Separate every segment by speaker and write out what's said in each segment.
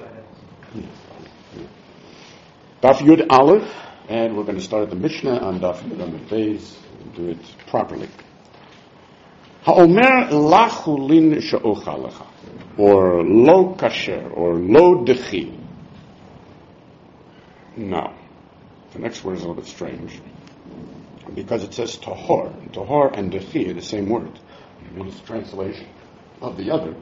Speaker 1: Daf Yud Aleph, and we're going to start at the Mishnah on Daf Yud Aleph Beis and do it properly. Ha'omer lachulin she'ochalecha, or lo kasher, or lo dechi. Now, the next word is a little bit strange, because it says tahor. Tahor and dechi are the same word. It's a translation of the other,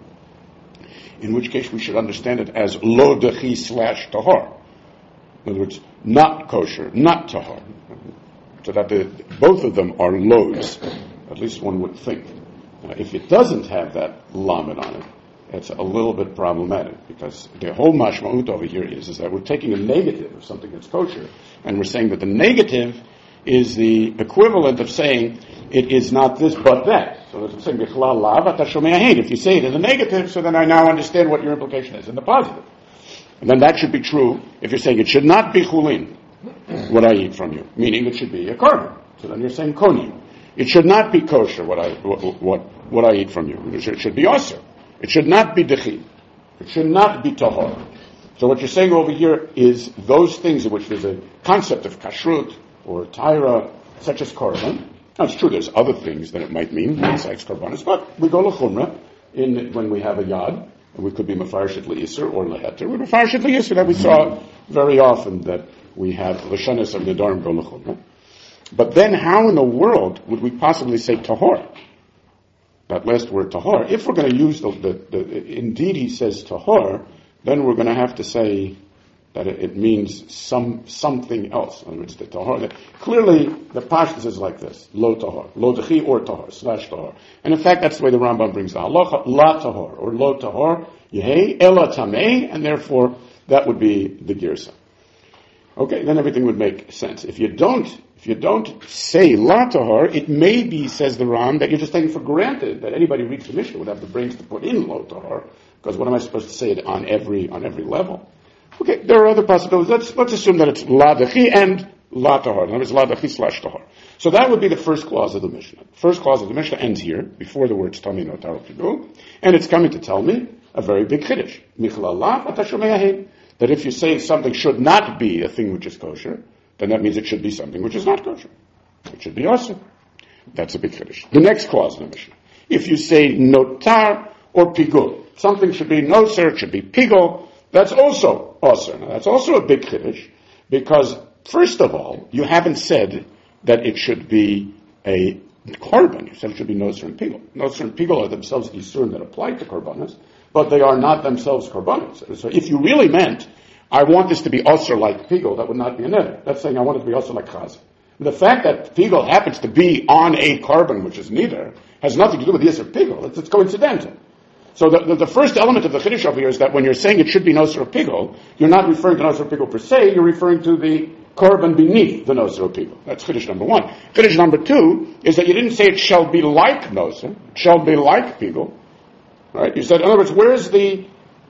Speaker 1: in which case we should understand it as lo dechi / tahor. In other words, not kosher, not tahor. So that both of them are lows, at least one would think. If it doesn't have that lamed on it, it's a little bit problematic, because the whole mashma'ut over here is that we're taking a negative of something that's kosher, and we're saying that the negative is the equivalent of saying it is not this but that. So it's saying, if you say it in the negative, so then I now understand what your implication is in the positive. And then that should be true if you're saying it should not be chulin, what I eat from you, meaning it should be a carbon. So then you're saying koni. It should not be kosher, what I eat from you. It should be aser. It should not be dechi. It should not be tahor. So what you're saying over here is those things in which there's a concept of kashrut or taira, such as korban. Now it's true there's other things that it might mean besides korbanos, but we go l'chumra when we have a yad. We could be mefarshit le'isr or leheter. We're mefarshit le'isr, that we saw very often that we have l'shanis of nedarim go l'chumra. But then how in the world would we possibly say tahor? That last word tahor. If we're going to use indeed he says tahor, then we're going to have to say that it means something else. In other words, the tahor. Clearly, the pashtus is like this: lo tahor, lo dechi or tahor / tahor. And in fact, that's the way the Rambam brings the halacha: la tahor or lo tahor yehei ela tamei, and therefore that would be the girsa. Okay, then everything would make sense. If you don't say la tahor, it may be, says the Ram, that you're just taking for granted that anybody who reads the Mishnah would have the brains to put in lo tahor, because what am I supposed to say it on every level? Okay, there are other possibilities. Let's assume that it's la dechi and la tahor. In other words, la dechi / tahor. So that would be the first clause of the Mishnah. The first clause of the Mishnah ends here, before the words tami no taro pigu, and it's coming to tell me a very big chiddush. Michlalav ata shomei hein. That if you say something should not be a thing which is kosher, then that means it should be something which is not kosher. It should be awesome. That's a big chiddush. The next clause of the Mishnah. If you say notar or pigul, something should be noser, it should be pigul, that's also awesome. Now, that's also a big chiddush, because first of all, you haven't said that it should be a carbon. You said it should be noser and pigul. Noser and pigul are themselves isurim that apply to korbanos, but they are not themselves korbanos. So if you really meant, I want this to be also like pigul, that would not be a neder. That's saying I want it to be also like chaz. The fact that pigul happens to be on a carbon which is neither has nothing to do with yisr pigul. It's coincidental. So the first element of the chiddush over here is that when you're saying it should be noser pigul, you're not referring to noser pigul per se, you're referring to the carbon beneath the noser pigul. That's chiddush number one. Chiddush number two is that you didn't say it shall be like noser, it shall be like pigul. Right? You said, in other words, where's the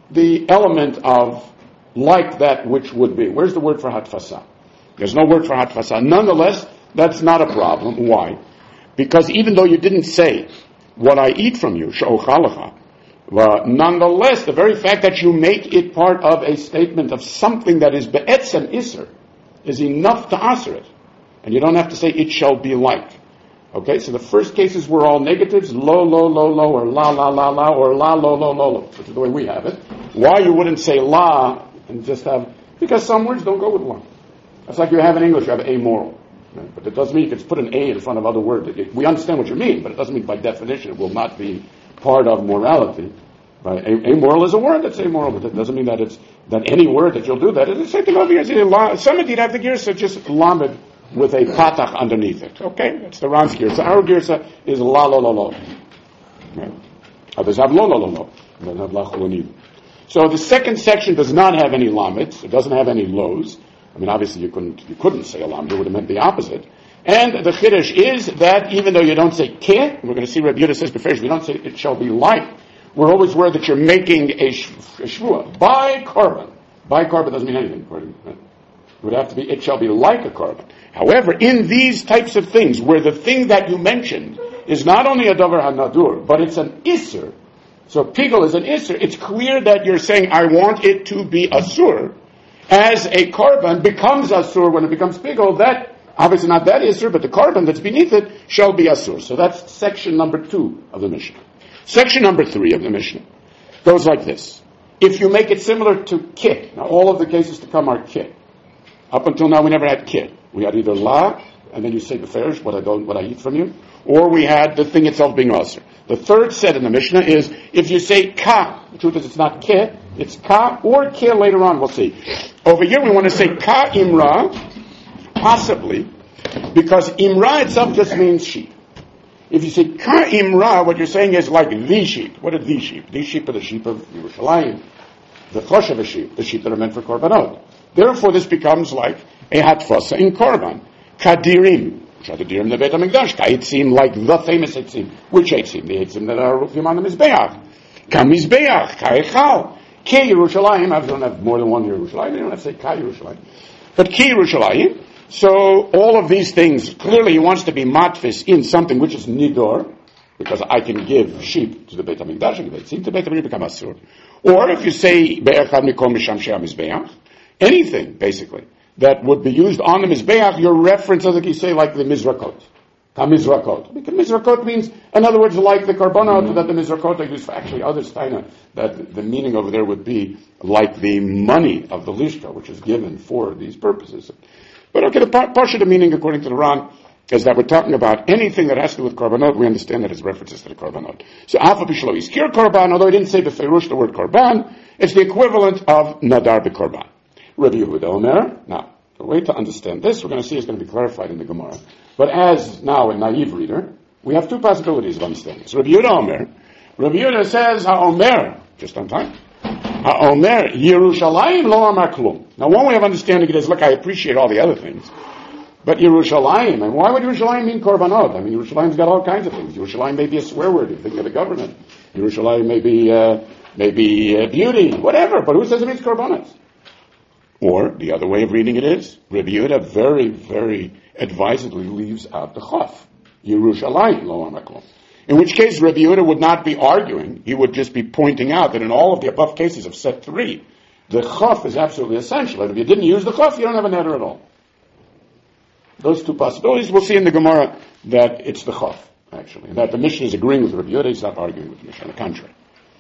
Speaker 1: element of like that which would be? Where's the word for hatfasa? There's no word for hatfasa. Nonetheless, that's not a problem. Why? Because even though you didn't say what I eat from you, she'ochalecha, nonetheless, the very fact that you make it part of a statement of something that is be'etzem iser is enough to answer it. And you don't have to say it shall be like. Okay, so the first cases were all negatives, lo, lo, lo, lo, or la, la, la, la, or la, lo, lo, lo, lo, which is the way we have it. Why you wouldn't say la and just have, because some words don't go with la. That's like you have in English, you have amoral. Right? But it doesn't mean you can put an A in front of other words. We understand what you mean, but it doesn't mean by definition it will not be part of morality. Right? Amoral is a word that's amoral, but it doesn't mean that it's that any word that you'll do that. It's the same thing over here. Some indeed have the girsa just lamed with a patach underneath it. Okay, that's the Ran's girsa. Our girsa is la la la la. Right? Others have lo la la la. They have la chulaniv. So the second section does not have any lamets. It doesn't have any lows. I mean, obviously you couldn't say a lamed. It would have meant the opposite. And the chiddush is that even though you don't say keh, we're going to see Rabbi Yehuda says before, we don't say it shall be like. We're always aware that you're making a shvua by carbon. By carbon doesn't mean anything. It would have to be, it shall be like a carbon. However, in these types of things, where the thing that you mentioned is not only a davar hanadur, but it's an iser, So pigel is an isser. It's clear that you're saying, I want it to be asur. As a korban becomes asur when it becomes pigel, that, obviously not that isser, but the korban that's beneath it shall be asur. So that's section number 2 of the Mishnah. Section number 3 of the Mishnah goes like this. If you make it similar to kit, now all of the cases to come are kit. Up until now we never had kit. We had either la, and then you say beferish, what I eat from you, or we had the thing itself being asur. The third set in the Mishnah is if you say ka, the truth is it's not ke, it's ka or ke later on, we'll see. Over here we want to say ka imra, possibly, because imra itself just means sheep. If you say ka imra, what you're saying is like the sheep. What are the sheep? These sheep are the sheep of Yerushalayim, the choshev sheep, the sheep that are meant for korbanot. Therefore this becomes like a hatfasa in korban. Kadirim. Shadirim the Beit HaMikdash. Kaitzim, like the famous Eitzim. Which Eitzim? The Eitzim that are Rufim on the Mizbeach. Ka Mizbeach, Kaichal. Ke Yerushalayim. I don't have more than one Yerushalayim. You don't have to say Ka Yerushalayim. But Ke Yerushalayim. So all of these things, clearly he wants to be matfis in something which is nidor, because I can give sheep to the Beit HaMikdash, and give Eitzim to Beit HaMikdash, become asur. Or if you say Be'echad Mikom Misham Shea Mizbeach, anything, basically, that would be used on the Mizbeach, your reference, as you say, like the Mizrakot. Mizrakot. Because Mizrakot means, in other words, like the Korbanot that the Mizrakot are used for. Actually, other Steiner, that the meaning over there would be like the money of the Lishka, which is given for these purposes. But okay, the part of the meaning, according to the Ran, is that we're talking about anything that has to do with Korbanot, we understand that as references to the Korbanot. So, Alpha Bishlo Iskir Korban, although he didn't say Beferush the word Korban, it's the equivalent of Nadar B'Korban. Rabbi Yehuda Omer. Now, the way to understand this, we're going to see, is going to be clarified in the Gemara. But as now a naive reader, we have two possibilities of understanding. So Rabbi Yehuda Omer. Rabbi Yehuda says, HaOmer, just on time. HaOmer, Yerushalayim lo amar klum. Now, one way of understanding it is, look, I appreciate all the other things. But Yerushalayim, and why would Yerushalayim mean korbanot? I mean, Yerushalayim's got all kinds of things. Yerushalayim may be a swear word, you think of the government. Yerushalayim may be beauty, whatever, but who says it means korbanot? Or, the other way of reading it is, Rabbi Yehuda very, very advisedly leaves out the chaf. Yerushalayim lo amar klum. In which case, Rabbi Yehuda would not be arguing, he would just be pointing out that in all of the above cases of set 3, the chaf is absolutely essential. And if you didn't use the chaf, you don't have a neder at all. Those two possibilities, we'll see in the Gemara that it's the chaf, actually. And that the Mishnah is agreeing with Rabbi Yehuda, he's not arguing with the Mishnah, on the contrary.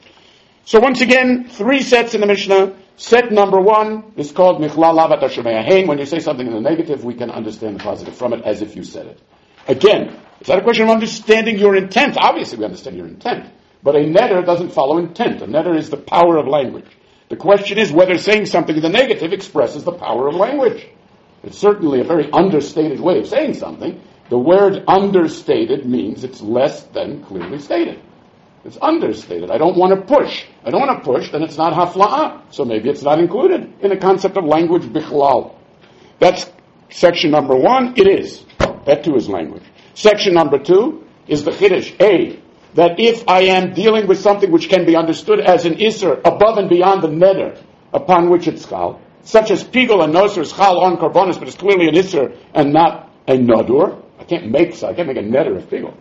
Speaker 1: So once again, 3 sets in the Mishnah. Set number 1 is called Michlal Lavat Hashemeya Hein. When you say something in the negative, we can understand the positive from it as if you said it. Again, it's not a question of understanding your intent. Obviously, we understand your intent. But a neder doesn't follow intent. A neder is the power of language. The question is whether saying something in the negative expresses the power of language. It's certainly a very understated way of saying something. The word understated means it's less than clearly stated. It's understated. I don't want to push. I don't want to push, then it's not hafla'ah. So maybe it's not included in the concept of language bichlal. That's section number 1. It is. That too is language. Section number 2 is the chiddush. A, that if I am dealing with something which can be understood as an isser above and beyond the neder upon which it's chal, such as pigel and noser is chal on korbanos, but it's clearly an isser and not a nodur. I can't make a neder of pigel.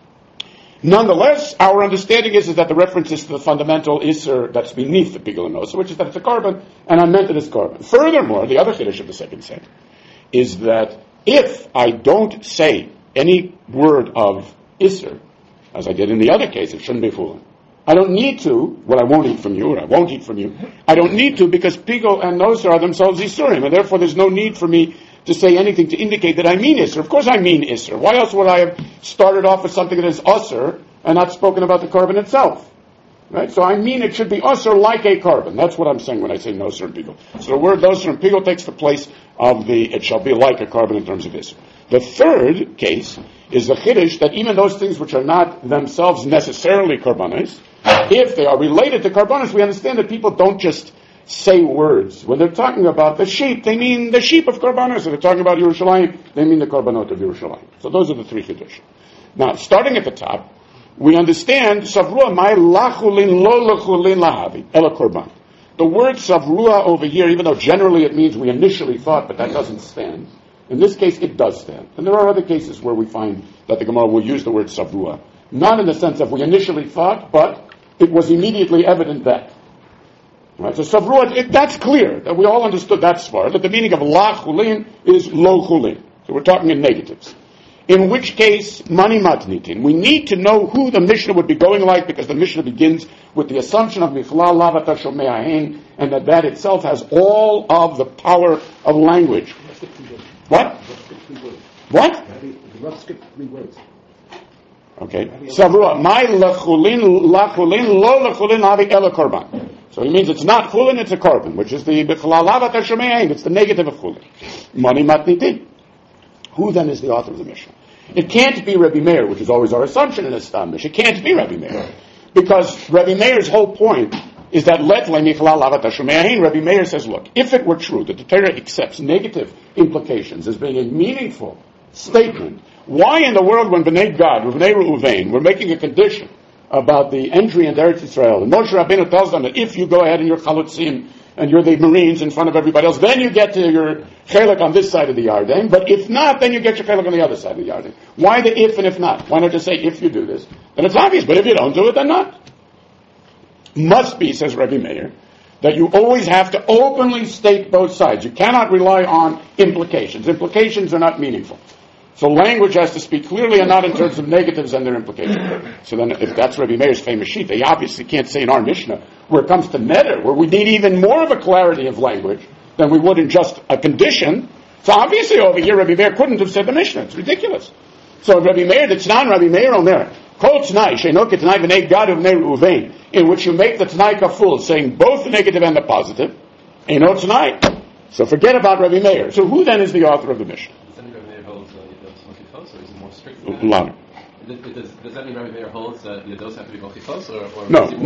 Speaker 1: Nonetheless, our understanding is that the reference is to the fundamental isser that's beneath the pigel and noser, which is that it's a korban, and I meant it as korban. Furthermore, the other chiddush of the second set is that if I don't say any word of isser, as I did in the other case, it shouldn't be fooling. I don't need to, I won't eat from you, or I won't eat from you. I don't need to because pigel and noser are themselves isurim, and therefore there's no need for me to say anything to indicate that I mean isser. Of course I mean isser. Why else would I have started off with something that is usser and not spoken about the korban itself? Right? So I mean it should be usser like a korban. That's what I'm saying when I say noser and pigel. So the word noser and pigel takes the place of it shall be like a korban in terms of isser. The third case is the chiddush that even those things which are not themselves necessarily korbanos, if they are related to korbanos, we understand that people don't just say words. When they're talking about the sheep, they mean the sheep of korbanos. If they're talking about Yerushalayim, they mean the korbanot of Yerushalayim. So those are the 3 chiddush. Now, starting at the top, we understand savrua mai lachulin lo lachulin lahavi ela korban. The word savrua over here, even though generally it means we initially thought, but that doesn't stand. In this case, it does stand. And there are other cases where we find that the Gemara will use the word savrua. Not in the sense of we initially thought, but it was immediately evident that. Right? So Savrua, that's clear, that we all understood that far, that the meaning of la chulin is lo chulin. So we're talking in negatives. In which case, mani matnitin. We need to know who the Mishnah would be going like, because the Mishnah begins with the assumption of michlal lavata shomeahin, and that itself has all of the power of language. What? What? Okay. Savrua, my lachulin, lo lachulin avi ela korban. So he means it's not chulin, it's a korban, which is the bichlal lavata shomeahin. It's the negative of chulin. Mani matnitin. Who then is the author of the Mishnah? It can't be Rebbe Meir, which is always our assumption in the Stam Mishnah. It can't be Rebbe Meir. Because Rebbe Meir's whole point is that let le'michlal lavat hashemeahin. Rebbe Meir says, look, if it were true that the Torah accepts negative implications as being a meaningful statement, why in the world when Bnei Gad, Bnei Reuven, we're making a condition about the entry into Eretz Yisrael, and Moshe Rabbeinu tells them that if you go ahead and you're chalutzim, and you're the Marines in front of everybody else, then you get to your chelik on this side of the Yarden, but if not, then you get your chelik on the other side of the Yarden. Why the if and if not? Why not just say if you do this? Then it's obvious, but if you don't do it, then not. Must be, says Rebbe Meir, that you always have to openly state both sides. You cannot rely on implications. Implications are not meaningful. So language has to speak clearly and not in terms of negatives and their implications. So then if that's Rebbe Meir's famous sheet, they obviously can't say in our Mishnah, where it comes to neder, where we need even more of a clarity of language than we would in just a condition. So obviously over here Rebbe Meir couldn't have said the Mishnah. It's ridiculous. So Rebbe Meir, the Tznan Rebbe Meir Omer, Kol T'nai, She'eno K'T'nai V'nei Gad V'nei Reuven, in which you make the T'nai kaful, saying both the negative and the positive, Eno T'nai. So forget about Rebbe Meir. So who then is the author of the Mishnah? Louder.
Speaker 2: Does that mean Rebbe Meir holds that Yados have to be mochifos, or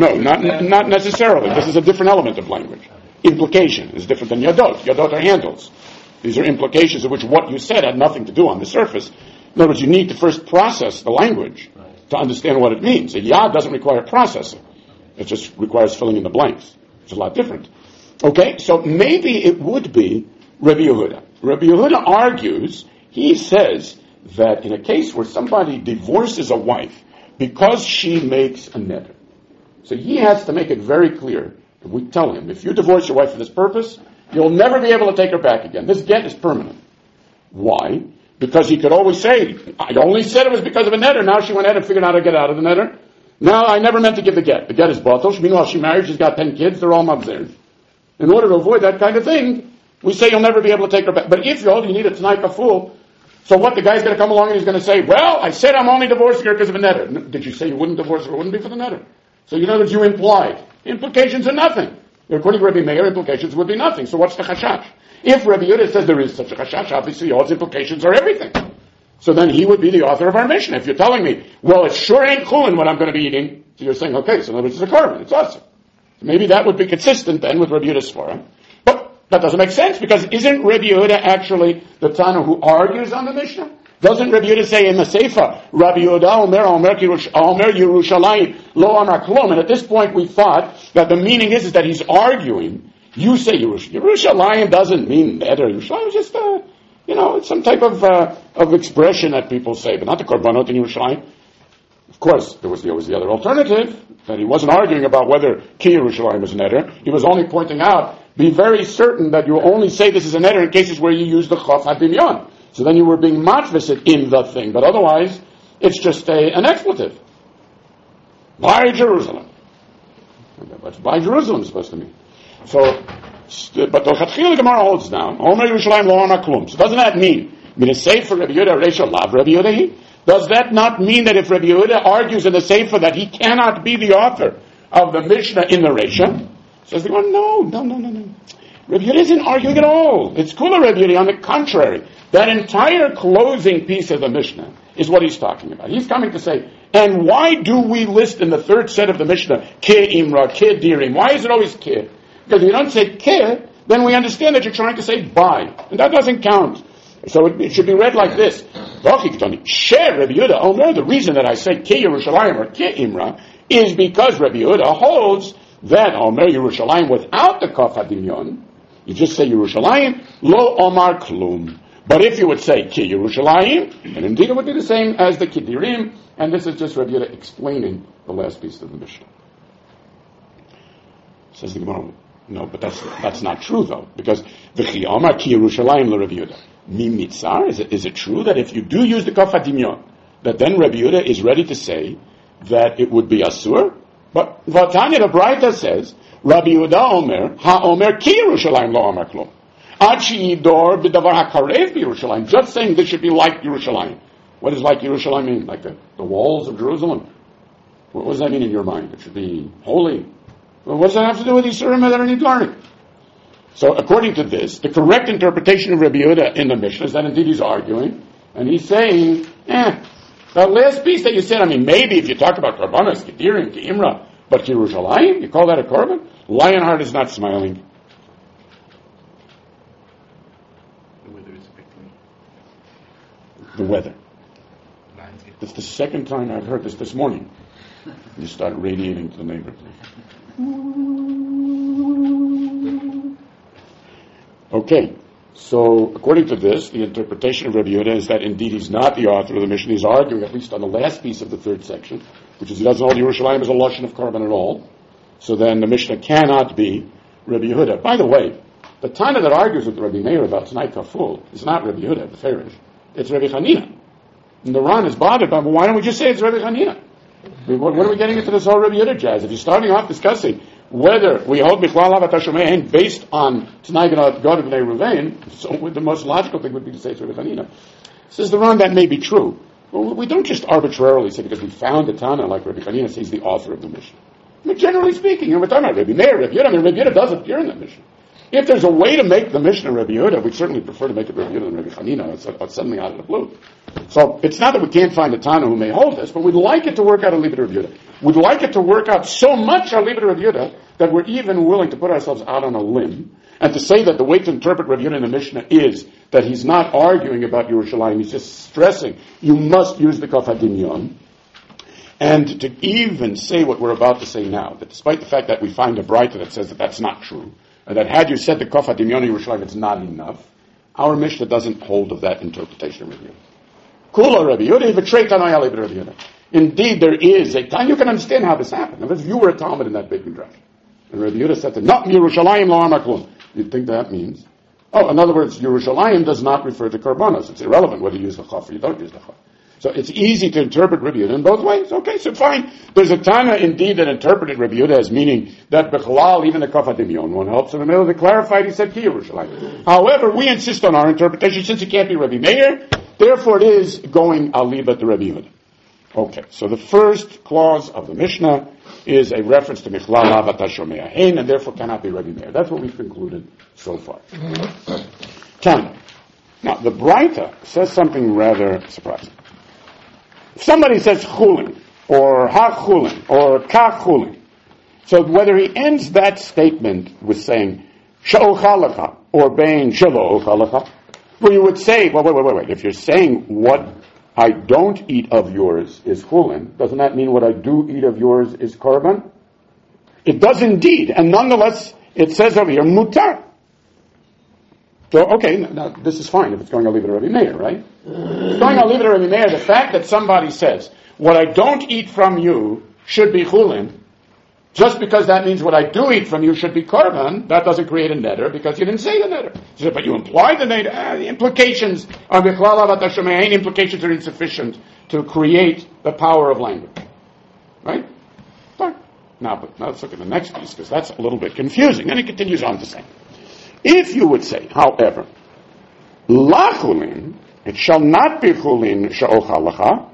Speaker 1: not necessarily. This is a different element of language. Implication is different than Yadot. Yadot are handles. These are implications of which what you said had nothing to do on the surface. In other words, you need to first process the language to understand what it means. A Yad doesn't require processing. It just requires filling in the blanks. It's a lot different. Okay, so maybe it would be Rebbe Yehuda. Rebbe Yehuda argues, he says, that in a case where somebody divorces a wife because she makes a neder, so he has to make it very clear. We tell him, if you divorce your wife for this purpose, you'll never be able to take her back again. This get is permanent. Why? Because he could always say, I only said it was because of a neder. Now she went ahead and figured out how to get out of the neder. Now I never meant to give the get. The get is batal. Meanwhile, she married, she's got 10 kids, they're all mamzer. In order to avoid that kind of thing, we say you'll never be able to take her back. But if you need a t'nai kaful, so what, the guy's going to come along and he's going to say, well, I said I'm only divorcing her because of a neder. Did you say you wouldn't divorce her? It wouldn't be for the neder. So in other words, you implied. Implications are nothing. According to Rebbe Meir, implications would be nothing. So what's the chashash? If Rebbe Yehuda says there is such a chashash, obviously all its implications are everything. So then he would be the author of our Mishnah. If you're telling me, well, it sure ain't chulin what I'm going to be eating, so you're saying, okay, so in other words, it's a korban, it's awesome. So maybe that would be consistent then with Rebbe Yehuda's svara. But that doesn't make sense, because isn't Rebbe Yehuda actually the Tana who argues on the Mishnah? Doesn't Rebbe Yehuda say in the Seifa, Rabbi Yehuda Omer Yerushalayim Lo Amar Klum? And at this point we thought that the meaning is that he's arguing. You say Yerushalayim doesn't mean neder. Yerushalayim is just it's some type of expression that people say, but not the korbanot in Yerushalayim. Of course, there was the other alternative, that he wasn't arguing about whether Ki Yerushalayim is neder. He was only pointing out, be very certain that you only say this is a neder in cases where you use the chaf hadimyon. So then you were being matvisit in the thing, but otherwise, it's just an expletive. By Jerusalem. What's by Jerusalem supposed to mean? So, but the Chatchila Gemara holds down, Omer Yerushalayim Lo Amar Klum. So doesn't that mean, in a Sefer Rebbe Yehuda Reisha Lav Rebbe Yehuda? Does that not mean that if Rebbe Yehuda argues in the Sefer that he cannot be the author of the Mishnah in the Reisha? Says the one, no. Rebbe Yehuda isn't arguing at all. It's Kula Rebbe Yehuda, on the contrary. That entire closing piece of the Mishnah is what he's talking about. He's coming to say, and why do we list in the third set of the Mishnah, Ke Imra, Ke Dirim? Why is it always Ke? Because if you don't say Ke, then we understand that you're trying to say by. And that doesn't count. So it should be read like this. The reason that I say Ke Yerushalayim or Ke Imra is because Rebbe Yehuda holds that Omer Yerushalayim without the Kaf HaDimyon, you just say Yerushalayim, Lo Omar Klum. But if you would say Ki Yerushalayim, and indeed it would be the same as the Kidirim, and this is just Rebbe Yehuda explaining the last piece of the Mishnah. Says the Gemara. No, but that's not true though, because v'chi amar ki Yerushalayim le Rabbi Yehuda. Mi mitzar, is it true that if you do use the kaf hadimyon, that then Rabbi Yehuda is ready to say that it would be asur? But Vatanya the Braita says, Rabbi Yehuda Omer, ha-omer ki Yerushalayim lo Omer klum. Ad she'idor b'davar hakarev b'Yerushalayim. Just saying this should be like Yerushalayim. What does like Yerushalayim mean? Like the walls of Jerusalem? What does that mean in your mind? It should be holy. Well, what does that have to do with Yisurim that are Nidgarim? So according to this, the correct interpretation of Rabbi Yehuda in the Mishnah is that indeed he's arguing, and he's saying, that last piece that you said, maybe if you talk about Karbanos, Kedirim, Imra, but Yerushalayim, you call that a Korban? Lionheart is not smiling.
Speaker 3: The weather is affecting
Speaker 1: The weather.
Speaker 3: landscape.
Speaker 1: It's the second time I've heard this morning. You start radiating to the neighbors. Okay, so according to this, the interpretation of Rabbi Yehuda is that indeed he's not the author of the Mishnah. He's arguing, at least on the last piece of the third section, which is he doesn't hold Yerushalayim as a lashon of Korban at all. So then the Mishnah cannot be Rabbi Yehuda. By the way, the Tana that argues with Rabbi Meir about Tanai Kaful is not Rabbi Yehuda, the Farish. It's Rabbi Chanina. And the Ran is bothered by, well, why don't we just say it's Rabbi Chanina? What are we getting into this whole Rabbi Yehuda jazz? If you're starting off discussing whether we hold Bichlal Havat HaShomein based on Tanai God of Bnei Ruvain, so the most logical thing would be to say it's Rabbi Chanina. Says the Ran, that may be true. Well, we don't just arbitrarily say because we found a Tana like Rabbi Chanina says he's the author of the Mishnah. Generally speaking, we're talking about Rabbi Meir, Rabbi Yehuda. Rabbi Yehuda does appear in the Mishnah. If there's a way to make the Mishnah Rabbi Yehuda, we'd certainly prefer to make it Rabbi Yehuda than Rabbi Chanina. It's suddenly out of the blue. So it's not that we can't find a Tana who may hold this, but we'd like it to work out a Libet Rabbi Yehuda. We'd like it to work out so much a Libet Rabbi Yehuda that we're even willing to put ourselves out on a limb and to say that the way to interpret Rabbi Yehuda in the Mishnah is that he's not arguing about Yerushalayim, he's just stressing you must use the Kaf HaDimyon. And to even say what we're about to say now, that despite the fact that we find a Braita that says that that's not true, and that had you said the Kaf HaDimyon in Yerushalayim, it's not enough, our Mishnah doesn't hold of that interpretation of Rabbi Yehuda. Kula Rabbi Yehuda, v'trei Tanai Rabbi Yehuda. Indeed, there is a time you can understand how this happened. If you were a Talmud in that big midrash, and Rabbi Yehuda said, "Not Yerushalayim lo amar klum," you'd think that means, in other words, Yerushalayim does not refer to Karbanos. It's irrelevant whether you use the Chaf or you don't use the Chaf. So it's easy to interpret Rabbi Yehuda in both ways. Okay, so fine. There's a Tana indeed that interpreted Rabbi Yehuda as meaning that Bechalal, even the Kaf HaDimyon one helps. In the middle, they clarified, he said Ki Yerushalayim. However, we insist on our interpretation since it can't be Rabbi Meir, therefore it is going Aliba to Rabbi Yehuda. Okay, so the first clause of the Mishnah is a reference to Michlal Havat HaShomei Hein, and therefore cannot be Rabbi Meir. That's what we've concluded so far. Tana. Now, the Braita says something rather surprising. If somebody says chulin, or ha-chulin, or ka-chulin, so whether he ends that statement with saying sha'ochalacha, or bein shelo-ochalacha, where you would say, wait, if you're saying what I don't eat of yours is chulin, doesn't that mean what I do eat of yours is korban? It does indeed, and nonetheless, it says over here, mutar. So, okay, now this is fine if it's going to leave it to Rabbi Meir, right? It's going to leave it to Rabbi Meir. The fact that somebody says, what I don't eat from you should be chulin, just because that means what I do eat from you should be korban, that doesn't create a neder because you didn't say the neder. So, but you implied the neder. The implications of Bichlal Havat HaShomei Hein implications are insufficient to create the power of language. Right? Fine. Now let's look at the next piece because that's a little bit confusing. And it continues on to say, if you would say, however, la chulin, it shall not be chulin sha'ochalacha,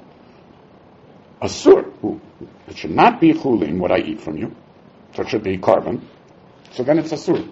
Speaker 1: asur, it should not be chulin, what I eat from you, so it should be korban, so then it's asur.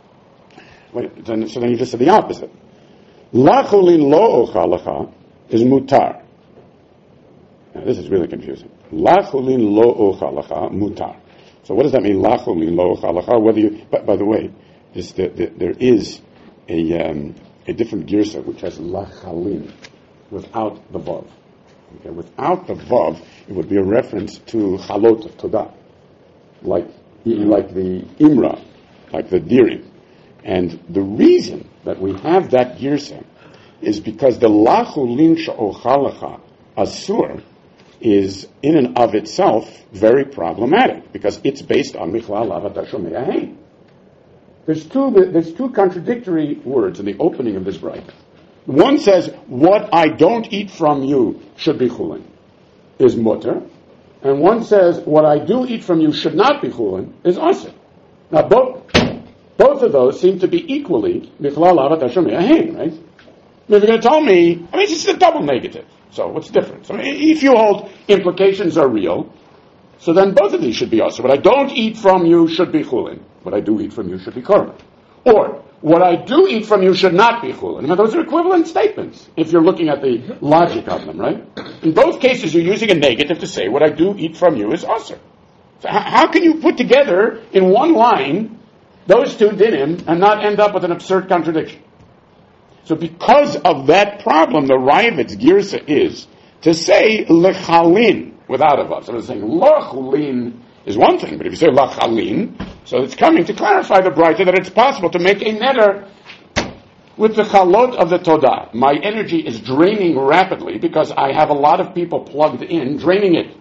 Speaker 1: So then you just said the opposite. La chulin lo ochalacha is mutar. Now this is really confusing. La chulin lo ochalacha mutar. So what does that mean, la chulin lo ochalacha? Whether you, by the way, there is a different girsa which has lachalin without the vav. Okay, without the vav, it would be a reference to chalot of todah, like the imra, like the dirim. And the reason that we have that girsa is because the lachulin sha'ochalacha asur is in and of itself very problematic because it's based on Michlal Lav Ata Shomea Hein. There's two contradictory words in the opening of this braita. One says, what I don't eat from you should be chulin, is mutter. And one says, what I do eat from you should not be chulin, is asr. Now, both of those seem to be equally Michlal Lav Ata Shomea Hein, right? If you're going to tell me, it's just a double negative. So what's the difference? If you hold implications are real, so then both of these should be asr. What I don't eat from you should be chulin. What I do eat from you should be korban. Or, what I do eat from you should not be chulin. Now, those are equivalent statements, if you're looking at the logic of them, right? In both cases, you're using a negative to say, what I do eat from you is asr. So how can you put together, in one line, those two dinim, and not end up with an absurd contradiction? So because of that problem, the Ravid's girsa is to say lechalin without a vav. So it's saying lachulin is one thing, but if you say lachalin, so it's coming to clarify the braita that it's possible to make a neder with the chalot of the todah. My energy is draining rapidly because I have a lot of people plugged in, draining it.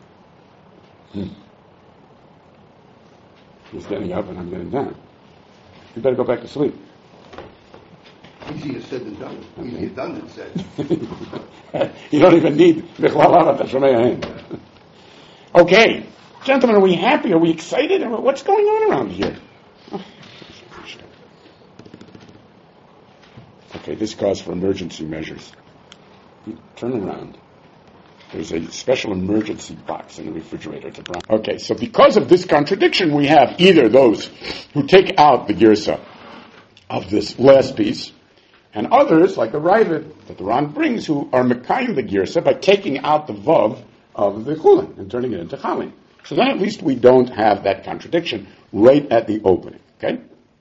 Speaker 1: He's getting up and I'm getting down. You better go back to sleep.
Speaker 4: Easier said than done. Easier done than said.
Speaker 1: You don't even need Okay. Gentlemen, are we happy? Are we excited? What's going on around here? Okay, this calls for emergency measures. Turn around. There's a special emergency box in the refrigerator. Okay, so because of this contradiction, we have either those who take out the girsa of this last piece, and others, like the Ravid that the Ran brings, who are mekayim the girsa by taking out the vav of the chulin and turning it into chalin. So then at least we don't have that contradiction right at the opening, okay?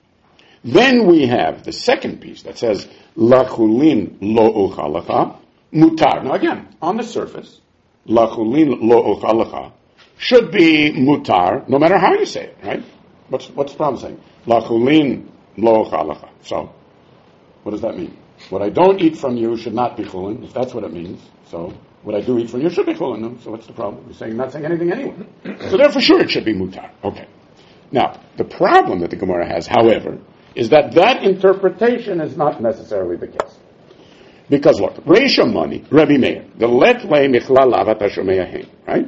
Speaker 1: Then we have the second piece that says, lachulin lo uchalacha mutar. Now again, on the surface, lachulin lo uchalacha should be mutar, no matter how you say it, right? What's the problem saying? Lachulin lo uchalacha. So, what does that mean? What I don't eat from you should not be chulin, if that's what it means. So, what I do eat from you should be chulin. No? So what's the problem? You're saying not saying anything anyway. So therefore, sure, it should be mutar. Okay. Now, the problem that the Gemara has, however, is that interpretation is not necessarily the case. Because look, Reisha Mani, Rabbi Meir, the let le michlal lav ata shomea hein, right?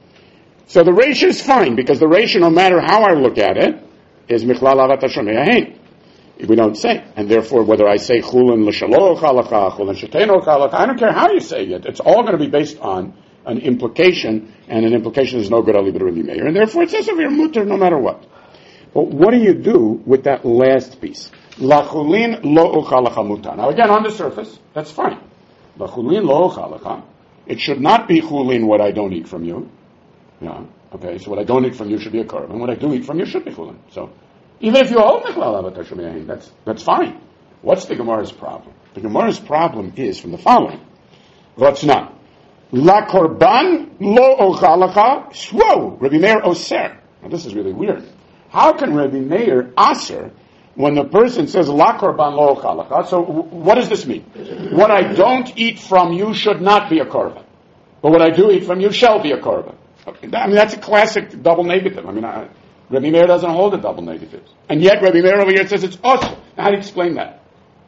Speaker 1: So the Reisha is fine, because the Reisha, no matter how I look at it, is michlal lav ata shomea hein. We don't say. And therefore, whether I say chulin l'shalo chalacha, chulin sheteno chalacha, I don't care how you say it. It's all going to be based on an implication, and an implication is no good ali b'Rabbi Meir. And therefore, it says over here mutar no matter what. But what do you do with that last piece? Lachulin lo chalacha mutar. Now again, on the surface, that's fine. Lachulin lo chalacha. It should not be chulin what I don't eat from you. Yeah. Okay. So what I don't eat from you should be a korban. What I do eat from you should be chulin. So. Even if you hold Michlal Lav Ata Shomea Hein, that's fine. What's the Gemara's problem? The Gemara's problem is from the following. Ratznan. La korban lo ochalacha shwo. Rabbi Meir oser. Now this is really weird. How can Rabbi Meir aser when the person says la korban lo ochalacha? So what does this mean? What I don't eat from you should not be a korban. But what I do eat from you shall be a korban. That's a classic double negative. Rabbi Meir doesn't hold a double negative. And yet Rabbi Meir over here says it's awesome. Now how do you explain that?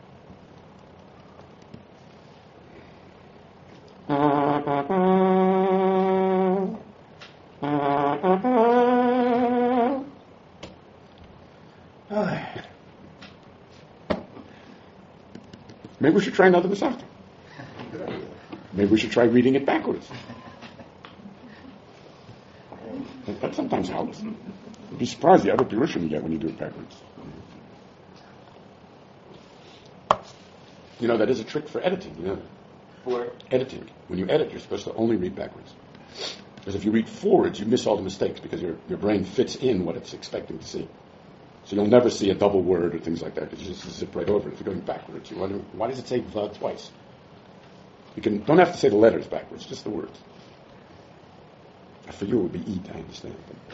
Speaker 1: Maybe we should try another Masechta. Maybe we should try reading it backwards. That sometimes helps. You'd be surprised the other Pirushim you get when you do it backwards. You know, that is a trick for editing, you know. For editing. When you edit, you're supposed to only read backwards. Because if you read forwards, you miss all the mistakes because your brain fits in what it's expecting to see. So you'll never see a double word or things like that because you just zip right over it. If you're going backwards, you wonder, why does it say the twice? You don't have to say the letters backwards, just the words. For you, it would be eat, I understand.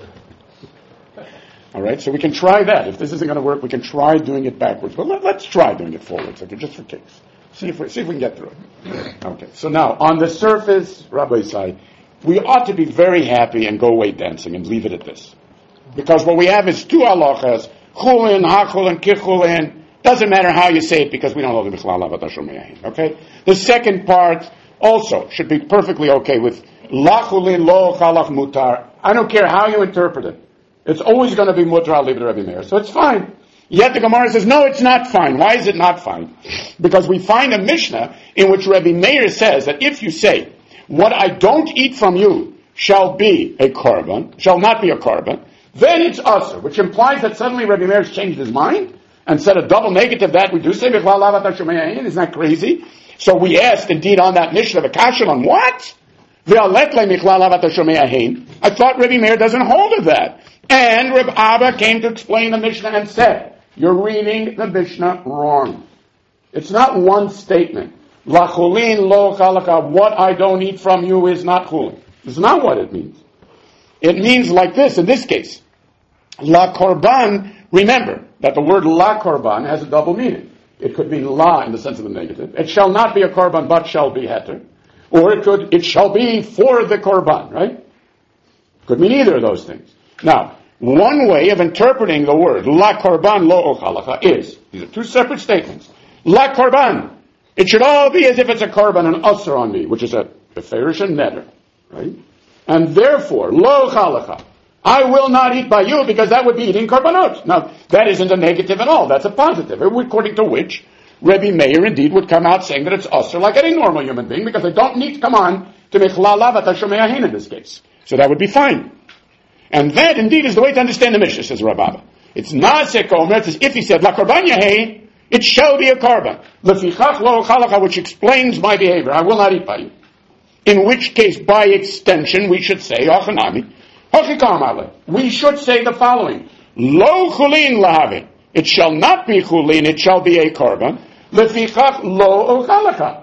Speaker 1: All right, so we can try that. If this isn't going to work, we can try doing it backwards. But let's try doing it forwards, okay, just for kicks. See if we can get through it. Okay, so now, on the surface, Rabbi Isai, we ought to be very happy and go away dancing and leave it at this. Because what we have is two halachas, chulin, hachulin, kichulin. Doesn't matter how you say it because we don't hold the Bichlal Lavat HaShomeahin. Okay? The second part also should be perfectly okay with lachulin lo chalach mutar. I don't care how you interpret it. It's always going to be mutar al Rebbe Meir. So it's fine. Yet the Gemara says, no, it's not fine. Why is it not fine? Because we find a Mishnah in which Rebbe Meir says that if you say, what I don't eat from you shall be a korban, shall not be a korban, then it's usher, which implies that suddenly Rebbe Meir has changed his mind and said a double negative that we do say Bichlal Lavat HaShomeahin. Isn't that crazy? So we asked indeed on that Mishnah of a kasha on what? I thought Rebbe Meir doesn't hold of that. And Reb Abba came to explain the Mishnah and said, you're reading the Mishnah wrong. It's not one statement. La chulin lo chalaka, what I don't eat from you is not chulin. It's not what it means. It means like this in this case. La korban, remember that the word la korban has a double meaning. It could mean la in the sense of the negative. It shall not be a korban but shall be heter. Or it shall be for the korban, right? Could mean either of those things. Now, one way of interpreting the word la korban lo ochalacha is, these are two separate statements. La korban, it should all be as if it's a korban, an usher on me, which is a ferish and netter, right? And therefore, lo ochalacha, I will not eat by you because that would be eating korbanot. Now, that isn't a negative at all, that's a positive, according to which Rebbe Meir indeed would come out saying that it's usher like any normal human being because they don't need to come on to Bichlal Lavat HaShomeahin in this case. So that would be fine. And that indeed is the way to understand the Mishnah, says Rabba. It's Naaseh Omer, it's as if he said, La korban yahay, it shall be a korban. Lefichach lo chalacha, which explains my behavior. I will not eat by you. In which case, by extension, we should say, Achanami, we should say the following. Lo chulin lahavi. It shall not be chulin, it shall be a korban. Lefichach lo chalacha.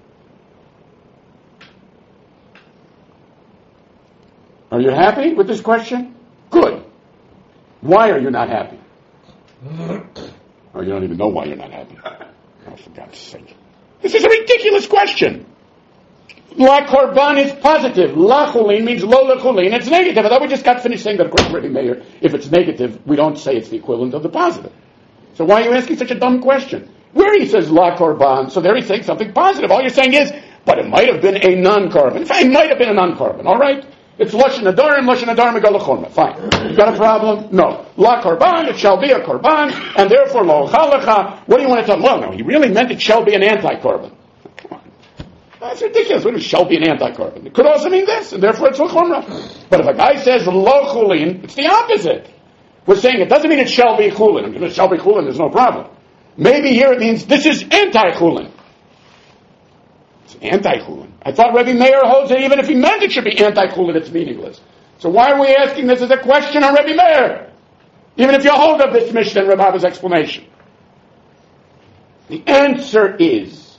Speaker 1: Are you happy with this question? Good. Why are you not happy? Oh, you don't even know why you're not happy. Oh, for God's sake. This is a ridiculous question. La korban is positive. La chulin means lo la chulin. It's negative. I thought we just got finished saying that according to Rebbe Meir, if it's negative, we don't say it's the equivalent of the positive. So why are you asking such a dumb question? Where he says la korban, so there he's saying something positive. All you're saying is, but it might have been a non-korban. In fact, it might have been a non-korban. All right? It's Lashon Adarim Megalachorma. Fine. You got a problem? No. La korban, it shall be a korban, and therefore lo chalacha. What do you want to tell? Well, no, he really meant it shall be an anti-korban. Come on. That's ridiculous. What does shall be an anti-korban? It could also mean this, and therefore it's l'chorma. But if a guy says lo chulin, it's the opposite. We're saying it doesn't mean it shall be chulin. If it shall be chulin, there's no problem. Maybe here it means this is anti-chulin. It's anti-chulin. I thought Rebbe Meir holds that even if he meant it should be anti-chulin, it's meaningless. So why are we asking this as a question on Rebbe Meir? Even if you hold up this Mishnah and Rebbe Abba's explanation. The answer is...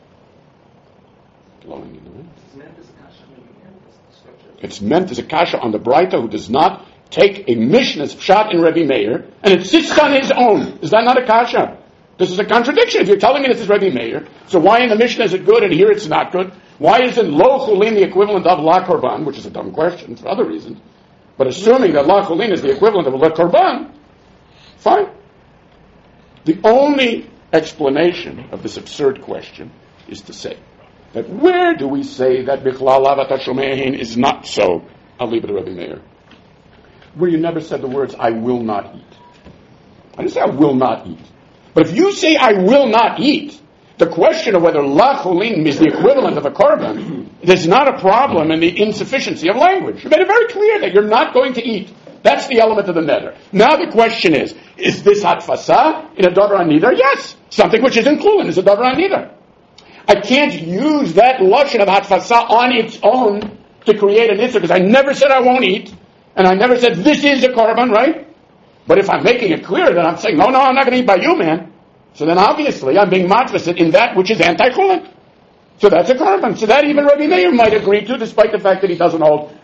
Speaker 1: blowing in the wind. It's meant as a kasha on the Braita who does not take a Mishnah's shot in Rebbe Meir and insists on his own. Is that not a kasha? This is a contradiction. If you're telling me this is Rebbe Meir, so why in the Mishnah is it good and here it's not good? Why isn't lo chulin the equivalent of la korban, which is a dumb question for other reasons, but assuming that la chulin is the equivalent of la korban, fine. The only explanation of this absurd question is to say that where do we say that Bichlal Lavat HaShomeahin is not so? I'll leave it to Rebbe Meir. Where you never said the words, I will not eat. I didn't say I will not eat. But if you say I will not eat, the question of whether la chulin is the equivalent of a korban, there's not a problem in the insufficiency of language. You made it very clear that you're not going to eat. That's the element of the netter. Now the question is this hatfasa in a davar anidar? Yes. Something which isn't chulin is a davar anidar. I can't use that lashon of hatfasa on its own to create an issur because I never said I won't eat, and I never said this is a korban, right? But if I'm making it clear that I'm saying, no, I'm not going to eat by you, man, so then obviously I'm being matvasit in that which is anti-chulin. So that's a korban. So that even Rebbe Meir might agree to, despite the fact that he doesn't hold.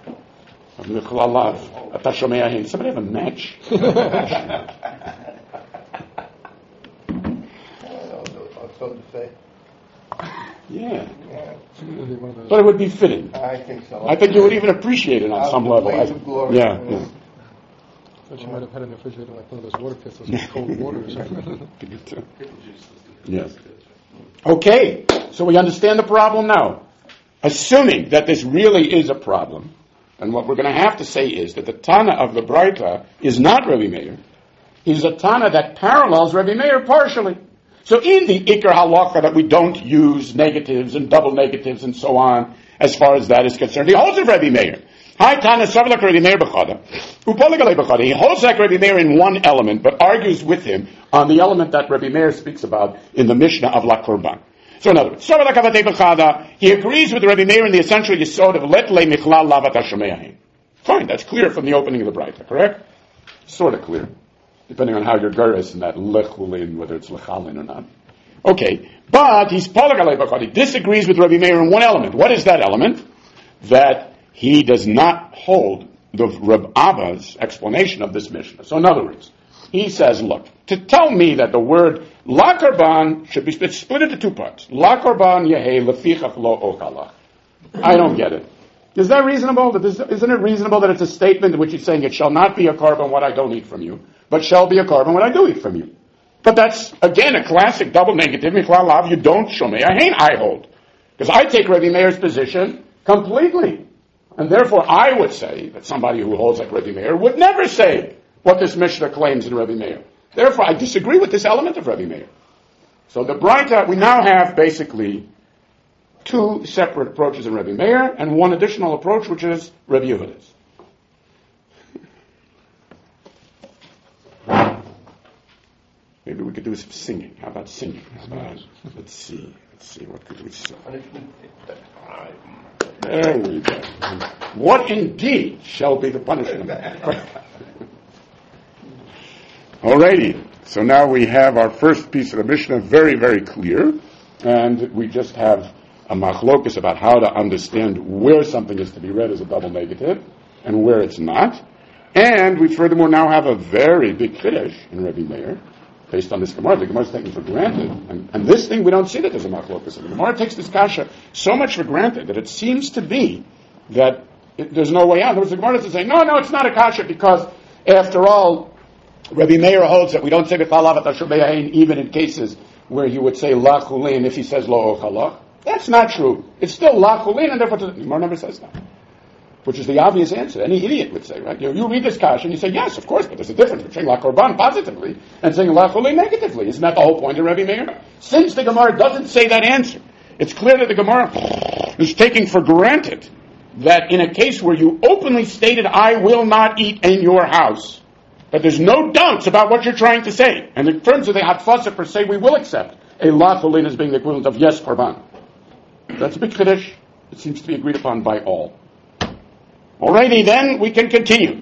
Speaker 1: Somebody have a match?
Speaker 4: I'll say.
Speaker 1: Yeah.
Speaker 5: Really one of those-
Speaker 1: But it would be fitting.
Speaker 4: I think so.
Speaker 1: I think you would even appreciate it on some level.
Speaker 4: Blaze of glory.
Speaker 1: Yeah.
Speaker 5: Thought you might have had in the refrigerator like one of those water pistols with cold water or something.
Speaker 1: Yes. Okay, so we understand the problem now. Assuming that this really is a problem, and what we're going to have to say is that the Tana of the Braita is not Rabbi Meir. He's a Tana that parallels Rabbi Meir partially. So in the Iker Halacha that we don't use negatives and double negatives and so on, as far as that is concerned, he holds with Rabbi Meir. Hi, Tana Savlak Rabbi Meir B'chada. Upoligale B'chada. He holds like Rabbi Meir in one element, but argues with him on the element that Rabbi Meir speaks about in the Mishnah of La Korban. So in other words, Savlak Avatei B'chada, he agrees with Rabbi Meir in the essential yesod of Let Le Michlal Lavat HaShomeahim. Fine, that's clear from the opening of the Braita, correct? Sort of clear, depending on how your gur is in that lechulin, whether it's lechalin or not. Okay, but he's Poligale B'chada. He disagrees with Rabbi Meir in one element. What is that element? That he does not hold the Reb Abba's explanation of this Mishnah. So in other words, he says, look, to tell me that the word La Korban should be split into two parts. La Korban Yehei Lefichach Lo Ochalach. I don't get it. Is that reasonable? Isn't it reasonable that it's a statement in which he's saying it shall not be a korban what I don't eat from you, but shall be a korban what I do eat from you? But that's, again, a classic double negative. Michlal Lav, you don't Shomei Ahin, I hold. Because I take Rabbi Meir's position completely. And therefore, I would say that somebody who holds like Rabbi Meir would never say what this Mishnah claims in Rabbi Meir. Therefore, I disagree with this element of Rabbi Meir. So the Braita, we now have basically two separate approaches in Rabbi Meir and one additional approach, which is Rabbi Yehuda's. Maybe we could do some singing. How about singing? Let's see. What could we sing? There we go. What indeed shall be the punishment? Alrighty. So now we have our first piece of the Mishnah very, very clear. And we just have a machlokus about how to understand where something is to be read as a double negative and where it's not. And we furthermore now have a very big chiddush in Rabbi Meir based on this Gemara. The Gemara is taken for granted. And this thing, we don't see that there's a machlokus. The Gemara takes this kasha so much for granted that it seems to be that there's no way out. In other words, the Gemara doesn't say, no, it's not a kasha because, after all, Rabbi Meir holds that we don't say B'chalav Atashubeyahin even in cases where you would say La Chulin if he says Lo Ochalach. That's not true. It's still La Chulin, and therefore the Gemara never says that. Which is the obvious answer. Any idiot would say, right? You read this kasha and you say, yes, of course, but there's a difference between La Korban positively and saying La Chulin negatively. Isn't that the whole point of Rabbi Meir? Since the Gemara doesn't say that answer, it's clear that the Gemara is taking for granted that in a case where you openly stated, I will not eat in your house, but there's no doubts about what you're trying to say. And in terms of the Hatfasa per se, we will accept a La Chulin as being the equivalent of yes Korban. That's a big chiddush. It seems to be agreed upon by all. Alrighty, then we can continue.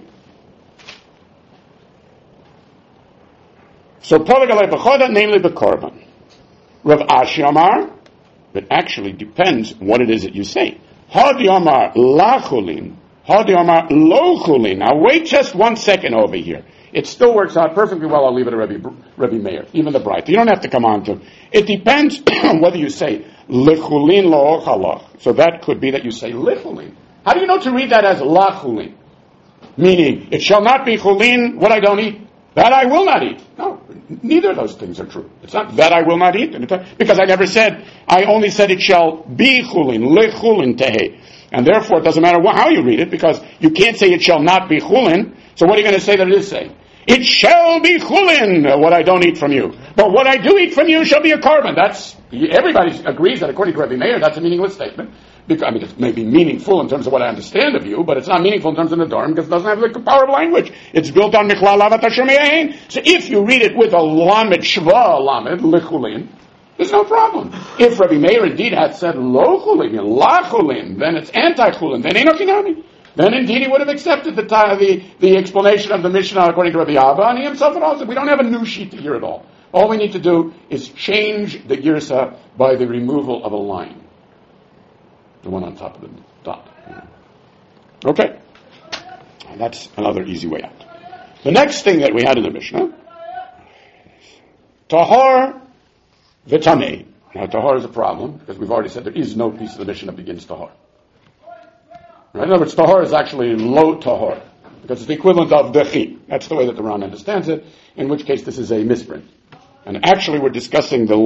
Speaker 1: So Poligale B'choda, namely the Korban. Rav Ashi Amar, it actually depends what it is that you say. Hadi Amar La Chulin, Hadi Amar Lo Chulin. Now wait just 1 second over here. It still works out perfectly well. I'll leave it to Rabbi Meir, even the Braita. You don't have to come on to. It depends on whether you say Lechulin Lo Ochalach. So that could be that you say Lechulin. How do you know to read that as La Chulin? Meaning, it shall not be Chulin, what I don't eat, that I will not eat. No, neither of those things are true. It's not that I will not eat, because I never said, I only said it shall be Chulin, Lechulin Tehe. And therefore, it doesn't matter how you read it, because you can't say it shall not be Chulin. So what are you going to say that it is saying? It shall be Chulin, what I don't eat from you. But what I do eat from you shall be a korban. Everybody agrees that according to Rabbi Meir, that's a meaningless statement. Because, it may be meaningful in terms of what I understand of you, but it's not meaningful in terms of the Nedarim because it doesn't have the power of language. It's built on Michlal Lavat HaShomeahim. So if you read it with a Lamed Shva Lamed, Lechulin, there's no problem. If Rabbi Meir indeed had said Lo Chulin, La Chulin, then it's anti-Chulin, then Enokinami. Then indeed he would have accepted the explanation of the Mishnah according to Rabbi Abba, and he himself would also. We don't have a new sheet to hear at all. All we need to do is change the girsa by the removal of a line. The one on top of the dot. Okay. And that's another easy way out. The next thing that we had in the Mishnah, Tahor v'tamei. Now, tahor is a problem, because we've already said there is no piece of the Mishnah that begins tahor. Right? In other words, tahor is actually lo tahor, because it's the equivalent of dechi. That's the way that the Ran understands it, in which case this is a misprint. And actually we're discussing the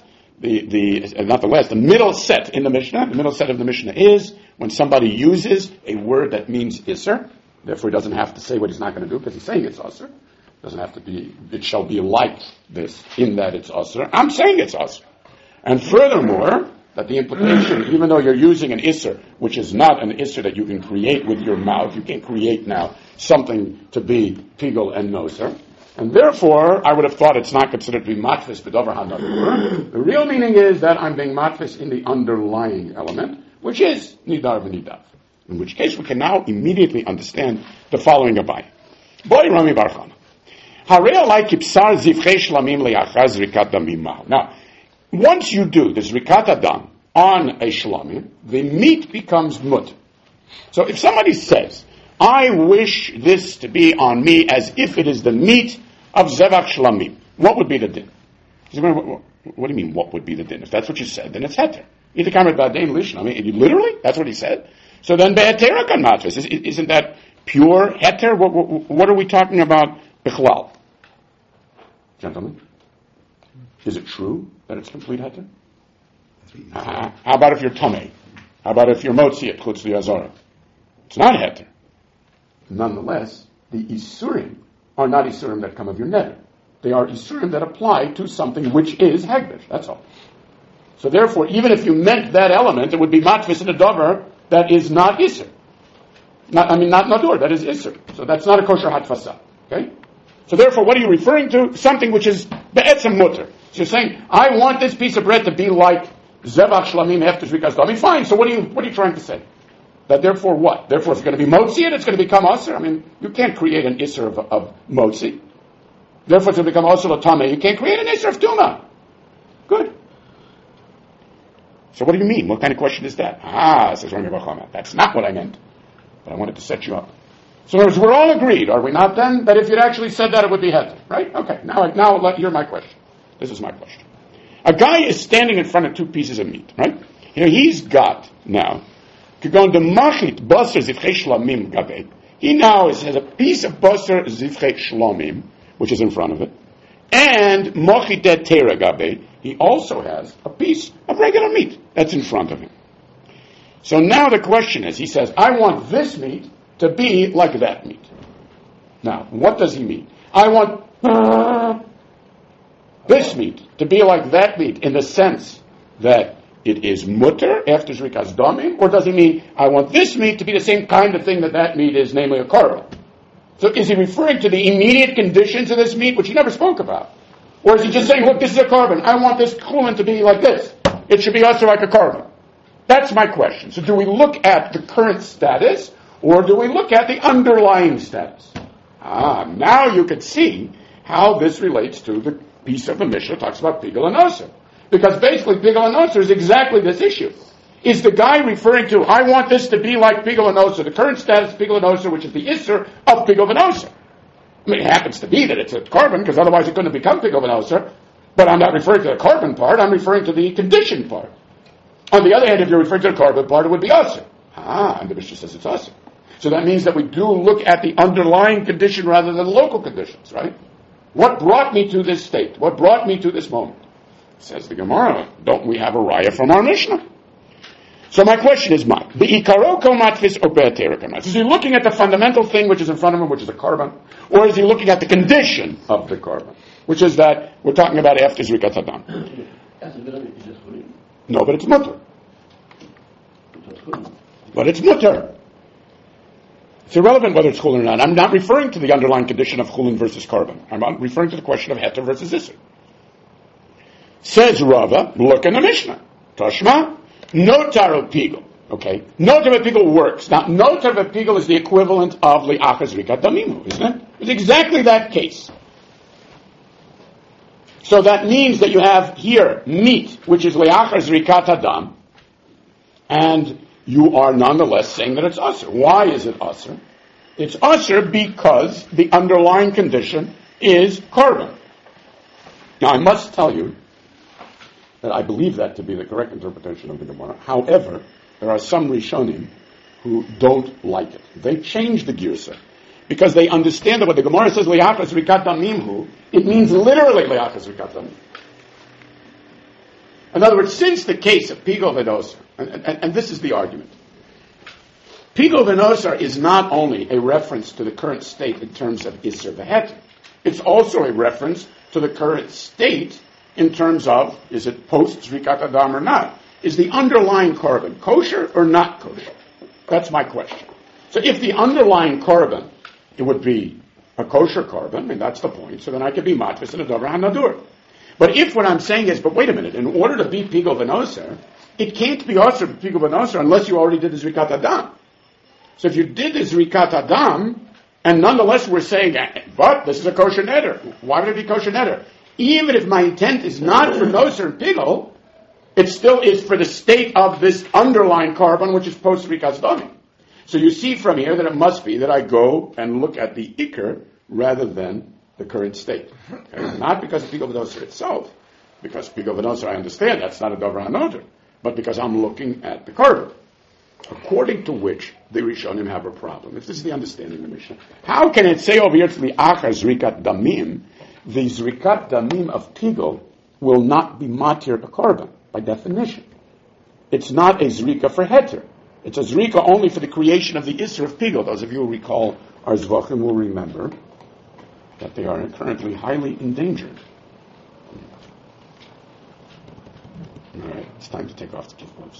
Speaker 1: middle set in the Mishnah. The middle set of the Mishnah is when somebody uses a word that means isser, therefore he doesn't have to say what he's not going to do, because he's saying it's asr. Doesn't have to be, it shall be like this, in that it's asr. I'm saying it's asr. And furthermore, that the implication, even though you're using an isser, which is not an isser that you can create with your mouth, you can create now something to be pigel and noser, and therefore, I would have thought it's not considered to be matfis b'dover hadavar. The real meaning is that I'm being matfis in the underlying element, which is nidar v'nidav. In which case, we can now immediately understand the following Abai. Boy Rami Barchana. Now, once you do the zrikat adam on a shlamim, the meat becomes mut. So if somebody says, I wish this to be on me as if it is the meat of zevach shlamim, what would be the din? What do you mean, what would be the din? If that's what you said, then it's heter. Literally? That's what he said? So then be'etera kan matris. Isn't that pure heter? What are we talking about? Bichlal. Gentlemen, is it true that it's complete heter? How about if you're tomei? How about if you're motzi at chutz li'azara? It's not heter. Nonetheless, the isurim are not isurim that come of your neder. They are isurim that apply to something which is hegbish. That's all. So therefore, even if you meant that element, it would be matfis in a dover that is not isur. Not nadur, that is isur. So that's not a kosher hatfasa. Okay? So therefore, what are you referring to? Something which is be'etzem mutter. So you're saying, I want this piece of bread to be like zevach shlamim after shvikas dami. Fine. So what are you trying to say? That therefore what? Therefore it's going to be motzi and it's going to become asr? You can't create an isser of motzi. Therefore it's going to become asr l'tameh. You can't create an isser of tuma. Good. So what do you mean? What kind of question is that? Says Rami Bachama. That's not what I meant. But I wanted to set you up. So in other words, we're all agreed, are we not then? That if you'd actually said that, it would be heter, right? Okay, now here's my question. This is my question. A guy is standing in front of two pieces of meat, right? He's got now, he now has a piece of basar zivchei shlamim, which is in front of it, and mochitet tera gabe, he also has a piece of regular meat that's in front of him. So now the question is, he says, I want this meat to be like that meat. Now, what does he mean? I want this meat to be like that meat in the sense that it is mutter after zrikas damim, or does he mean I want this meat to be the same kind of thing that meat is, namely a korban? So is he referring to the immediate conditions of this meat, which he never spoke about? Or is he just saying, look, this is a korban. I want this chulin to be like this. It should be also like a korban. That's my question. So do we look at the current status, or do we look at the underlying status? Now you can see how this relates to the piece of the Mishnah that talks about pigel and osir. Because basically pigel and osir is exactly this issue. Is the guy referring to, I want this to be like pigel and osir, the current status of pigel and osir, which is the isser of pigel and osir? It happens to be that it's a korban, because otherwise it couldn't have become pigel and osir, but I'm not referring to the korban part, I'm referring to the condition part. On the other hand, if you're referring to the korban part, it would be osir. And the Mishnah says it's osir. So that means that we do look at the underlying condition rather than local conditions, right? What brought me to this state? What brought me to this moment? Says the Gemara, don't we have a raya from our Mishnah? So my question is, is he looking at the fundamental thing which is in front of him, which is a korban, or is he looking at the condition of the korban, which is that we're talking about after Zrikat Hadam? No, but it's mutter. But it's mutter. It's irrelevant whether it's chulin or not. I'm not referring to the underlying condition of chulin versus korban. I'm referring to the question of heter versus isser. Says Rava, look in the Mishnah. Tashma, notar of pigel. Okay, notar of pigel works. Now, notar of pigel is the equivalent of li'achas rikat damimu, isn't it? It's exactly that case. So that means that you have here meat, which is li'achas rikat adam, and you are nonetheless saying that it's usher. Why is it usher? It's usher because the underlying condition is korban. Now I must tell you that I believe that to be the correct interpretation of the Gemara. However, there are some Rishonim who don't like it. They change the Girsa because they understand that when the Gemara says Le'achas Rikat Damimhu, it means literally Le'achas Rikat Damim. In other words, since the case of Pigol V'Nosar, and this is the argument, Pigol V'Nosar is not only a reference to the current state in terms of Isser V'Heter, it's also a reference to the current state in terms of, is it post-Zrikat Adam or not? Is the underlying carbon kosher or not kosher? That's my question. So if the underlying carbon, it would be a kosher carbon, and that's the point, so then I could be matvis and a davar hanadur. But if what I'm saying is, but wait a minute, in order to be Pigol V'Nosar, it can't be also Pigol V'Nosar unless you already did the Zrikat Adam. So if you did the Zrikat Adam, and nonetheless we're saying, but this is a kosher neder. Why would it be kosher neder? Even if my intent is not for Nosar and Pigol, it still is for the state of this underlying carbon, which is post-Zrikat Adam. So you see from here that it must be that I go and look at the Iker rather than the current state. Okay? Not because of Pigol V'Nosar itself, because Pigol V'Nosar I understand, that's not a davar hanoder, but because I'm looking at the carbon. According to which the Rishonim have a problem. If this is the understanding of the Mishnah, how can it say over here to the Achar Zrikat Damim, the Zrikat Damim of Pigol will not be matir a carbon, by definition. It's not a Zrika for Heter. It's a Zrika only for the creation of the Isser of Pigol. Those of you who recall our Zvachim will remember that they are currently highly endangered. All right, it's time to take off the kid gloves.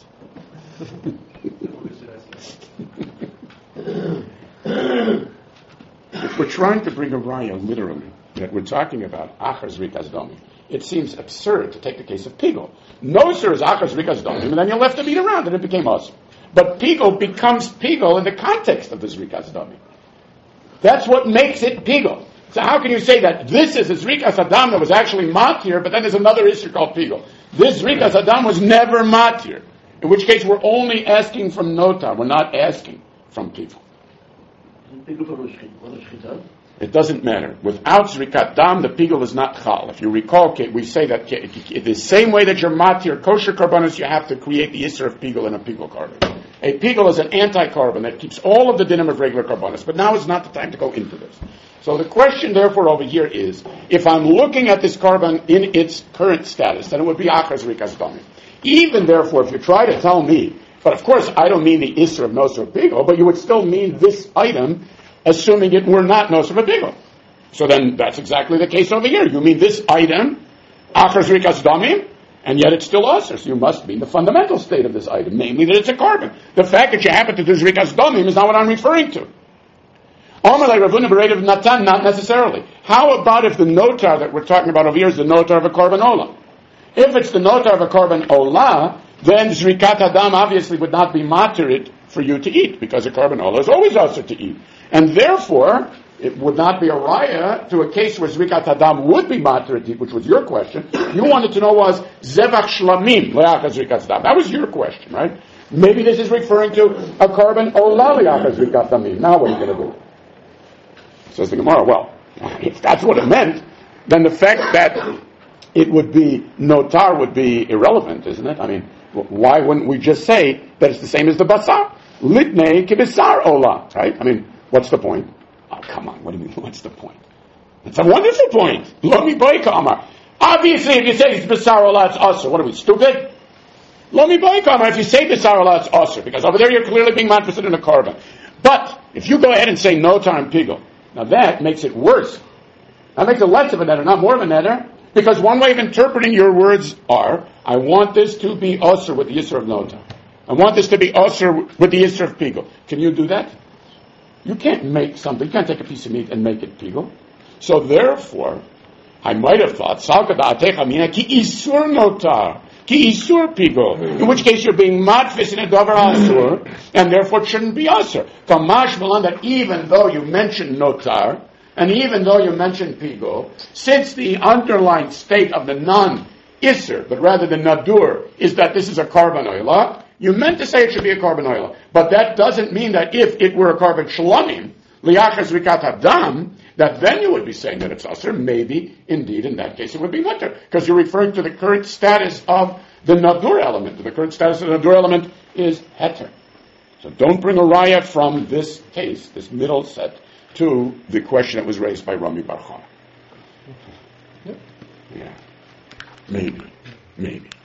Speaker 1: If we're trying to bring a raya literally, that we're talking about Achar Zrikas Damim, it seems absurd to take the case of Pigol. Nosar is Achar Zrikas Damim, and then you left the meat around and it became Osir. But Pigol becomes Pigol in the context of the Zrikas Damim. That's what makes it Pigol. So how can you say that this is a Zrikas Adam that was actually Matir, but then there's another issue called Pigol? This Zrikas Adam was never Matir. In which case we're only asking from Notar, we're not asking from Pigol. It doesn't matter. Without Zrikat Dam, the Pigol is not Chal. If you recall, we say that the same way that you're Matir kosher carbonos, you have to create the Isser of Pigol in a Pigol carbon. A Pigol is an anti-carbon that keeps all of the dinim of regular carbonos, but now is not the time to go into this. So the question, therefore, over here is, if I'm looking at this carbon in its current status, then it would be Achar Zrikas Damim. Even, therefore, if you try to tell me, but of course I don't mean the Isser of Nosar Pigol, but you would still mean this item, assuming it were not Nosar Pigol. So then that's exactly the case over here. You mean this item, Achar Zrikas Damim, and yet it's still Osir. So you must mean the fundamental state of this item, namely that it's a carbon. The fact that you happen to do Zrikas Damim is not what I'm referring to. Amalei Ravuna Beredav Natan, not necessarily. How about if the notar that we're talking about over here is the notar of a carbon ola? If it's the notar of a carbon ola, then Zrikat Adam obviously would not be materit for you to eat, because a carbon ola is always also to eat. And therefore, it would not be a raya to a case where Zrikat Adam would be materit to eat, which was your question. You wanted to know was Zevach Shlamim le'achar Zrikat Adam. That was your question, right? Maybe this is referring to a carbon ola le'achar Zrikat Adam. Now what are you going to do? Says the Gemara, well, if that's what it meant, then the fact that it would be notar would be irrelevant, isn't it? I mean, why wouldn't we just say that it's the same as the basar? Litnei kibisar ola, right? I mean, what's the point? Oh, come on, what do you mean, what's the point? It's a wonderful point. Lo mi boika amar. Obviously, if you say it's basar ola, it's usher. What are we, stupid? Lo mi boika amar, if you say basar ola, it's usher, because over there you're clearly being manifested in a carbon. But, if you go ahead and say notar and pigol, now that makes it worse. That makes it less of a netter, not more of a netter. Because one way of interpreting your words are, I want this to be osir with the yisr of notar. I want this to be osir with the yisr of pigol. Can you do that? You can't make something, you can't take a piece of meat and make it pigol. So therefore, I might have thought, ki isur notar, ki isur pigol. In which case you're being matfis in a davar asur, and therefore it shouldn't be asur. Kamash malan, that even though you mentioned notar, and even though you mentioned pigol, since the underlying state of the non-isur, but rather the nadur, is that this is a carbon oila, you meant to say it should be a carbon oila. But that doesn't mean that if it were a carbon shalomim, liachas rikat adam, that then you would be saying that it's usher, maybe, indeed, in that case it would be mutter, because you're referring to the current status of the nadur element. The current status of the nadur element is heter. So don't bring a raya from this case, this middle set, to the question that was raised by Rami Bar Chana.
Speaker 5: Yep.
Speaker 1: Yeah. Maybe.